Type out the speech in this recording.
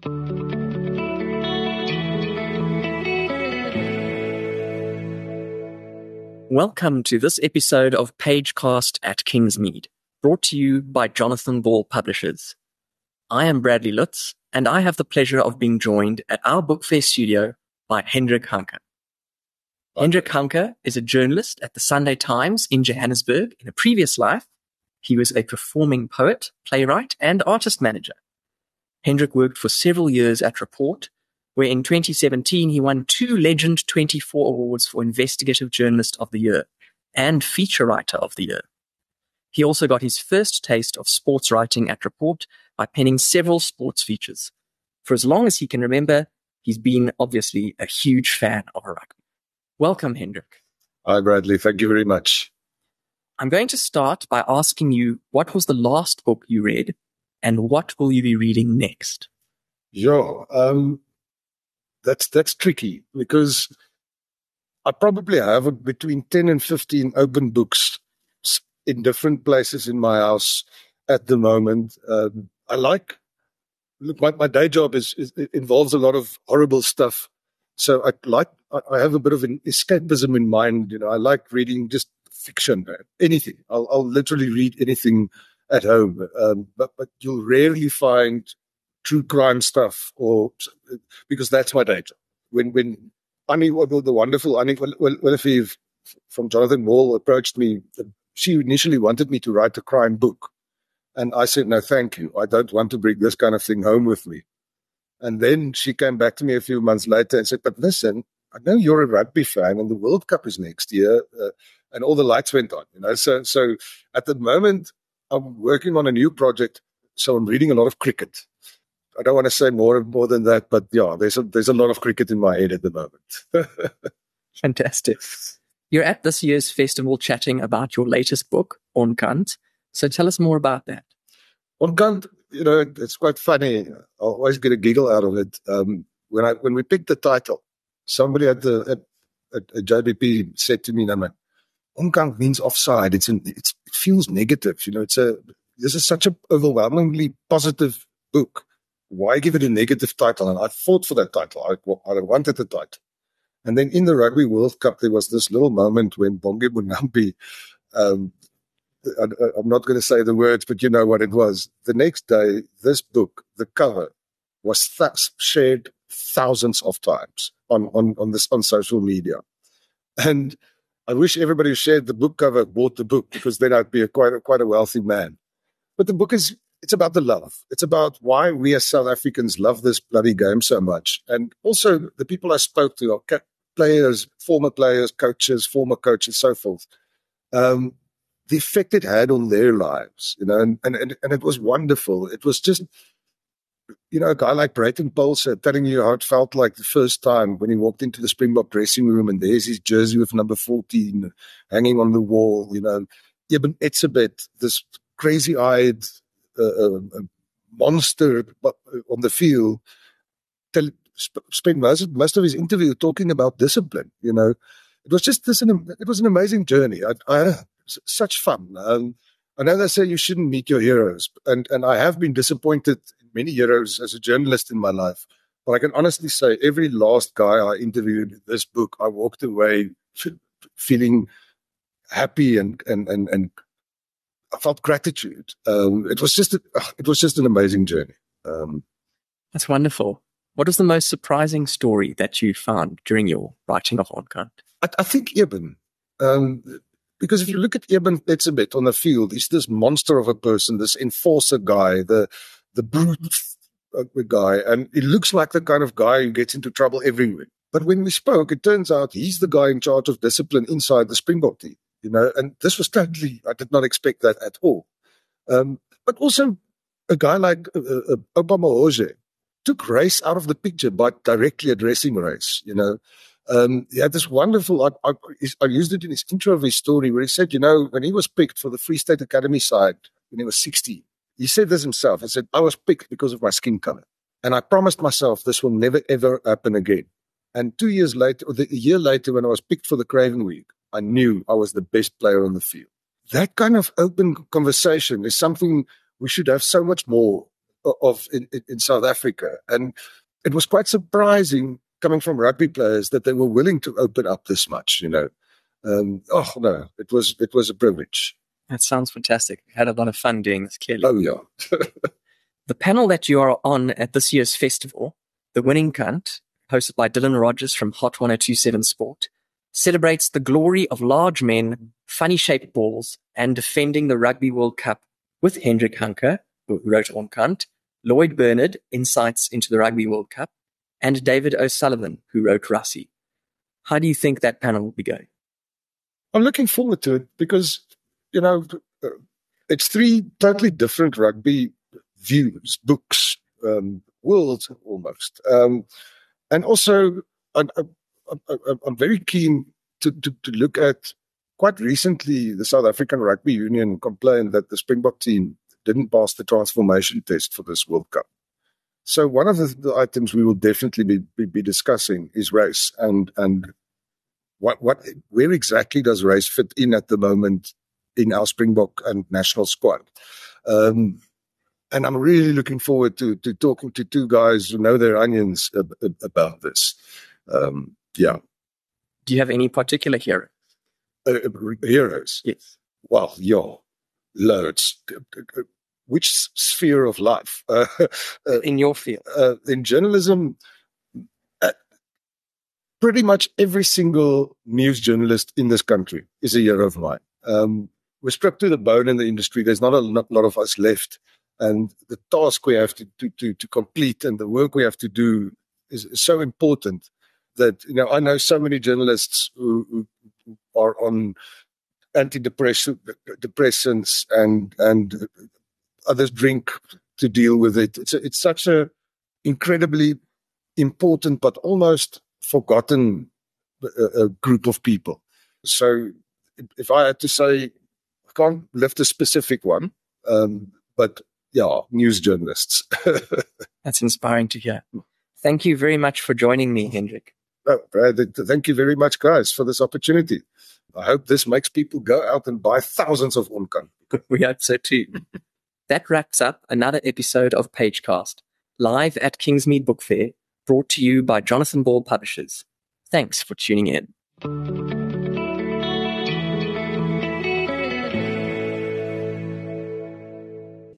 Welcome to this episode of Pagecast at Kingsmead, brought to you by Jonathan Ball Publishers. I am Bradley Lutz, and I have the pleasure of being joined at our book fair studio by Hendrik Hanke. Hendrik Hanke is a journalist at the Sunday Times in Johannesburg. In a previous life, he was a performing poet, playwright, and artist manager. Hendrik worked for several years at Report, where in 2017 he won 2 Legend 24 awards for Investigative Journalist of the Year and Feature Writer of the Year. He also got his first taste of sports writing at Report by penning several sports features. For as long as he can remember, he's been obviously a huge fan of rugby. Welcome, Hendrik. Hi, Bradley. Thank you very much. I'm going to start by asking you, what was the last book you read, and what will you be reading next? That's tricky because I probably have between 10 and 15 open books in different places in my house at the moment. My day job it involves a lot of horrible stuff. So I have a bit of an escapism in mind. You know, I like reading just fiction, anything. I'll literally read anything at home. But you'll rarely find true crime stuff, because that's my day job. When Annie, the wonderful Annie Willefeeve from Jonathan Ball approached me, she initially wanted me to write a crime book. And I said, no, thank you. I don't want to bring this kind of thing home with me. And then she came back to me a few months later and said, but listen, I know you're a rugby fan and the World Cup is next year. And all the lights went on, you know. So at the moment, I'm working on a new project. So I'm reading a lot of cricket. I don't want to say more than that, but yeah, there's a lot of cricket in my head at the moment. Fantastic. You're at this year's festival chatting about your latest book, Onkant. So tell us more about that. Onkant, you know, it's quite funny. I always get a giggle out of it. When we picked the title, somebody at JBP said to me, "No, man, Onkant means offside. It feels negative. You know, this is such an overwhelmingly positive book. Why give it a negative title?" And I fought for that title. I wanted the title. And then in the Rugby World Cup, there was this little moment when Bongi Bunampi, I'm not going to say the words, but you know what it was. The next day, this book, the cover, was shared thousands of times on social media. And I wish everybody who shared the book cover bought the book, because then I'd be quite a wealthy man. But the book it's about the love. It's about why we as South Africans love this bloody game so much. And also the people I spoke to are players, former players, coaches, former coaches, so forth. The effect it had on their lives, you know, and it was wonderful. It was just, you know, a guy like Brayton Paulse telling you how it felt like the first time when he walked into the Springbok dressing room and there's his jersey with number 14 hanging on the wall, you know. Eben Etzebeth, this crazy-eyed monster on the field, spent most of his interview talking about discipline. You know, it was just it was an amazing journey. I had such fun. I know they say you shouldn't meet your heroes, and I have been disappointed in many heroes as a journalist in my life. But I can honestly say, every last guy I interviewed in this book, I walked away feeling happy and I felt gratitude. It was just an amazing journey. That's wonderful. What was the most surprising story that you found during your writing of Onkant? I think Eben. Because if you look at Eben Etzebeth on the field, he's this monster of a person, this enforcer guy, the brute guy, and he looks like the kind of guy who gets into trouble everywhere. But when we spoke, it turns out he's the guy in charge of discipline inside the Springbok team. You know, and this was totally, I did not expect that at all. But also a guy like Obama Hoje took race out of the picture by directly addressing race, you know. He had this wonderful, I used it in his intro of his story where he said, you know, when he was picked for the Free State Academy side when he was 16, he said this himself. He said, I was picked because of my skin color. And I promised myself this will never, ever happen again. And 2 years later, or a year later, when I was picked for the Craven Week, I knew I was the best player on the field. That kind of open conversation is something we should have so much more in South Africa. And it was quite surprising coming from rugby players that they were willing to open up this much, you know. No, it was a privilege. That sounds fantastic. We had a lot of fun doing this, clearly. Oh, yeah. The panel that you are on at this year's festival, The Winning Cunt, hosted by Dylan Rogers from Hot 1027 Sport, celebrates the glory of large men, funny-shaped balls, and defending the Rugby World Cup with Hendrik Hanke, who wrote On Cunt, Lloyd Bernard, Insights into the Rugby World Cup, and David O'Sullivan, who wrote Rassie. How do you think that panel will be going? I'm looking forward to it because, you know, it's three totally different rugby views, books, worlds almost. And also, I'm very keen to look at, quite recently, the South African Rugby Union complained that the Springbok team didn't pass the transformation test for this World Cup. So one of the items we will definitely be discussing is race and where exactly does race fit in at the moment in our Springbok and national squad. And I'm really looking forward to talking to two guys who know their onions about this. Yeah. Do you have any particular hero? Heroes? Yes. Well, yeah, loads. Which sphere of life? In your field? In journalism, pretty much every single news journalist in this country is a hero of mine. We're stripped to the bone in the industry. There's not a lot of us left. And the task we have to complete and the work we have to do is so important that, you know, I know so many journalists who are on antidepressants and others drink to deal with it. It's such a incredibly important but almost forgotten group of people. So if I had to say, I can't lift a specific one, but yeah, news journalists. That's inspiring to hear. Thank you very much for joining me, Hendrik. Oh, Brad, thank you very much, guys, for this opportunity. I hope this makes people go out and buy thousands of On Cunt. We hope so too. That wraps up another episode of Pagecast, live at Kingsmead Book Fair, brought to you by Jonathan Ball Publishers. Thanks for tuning in.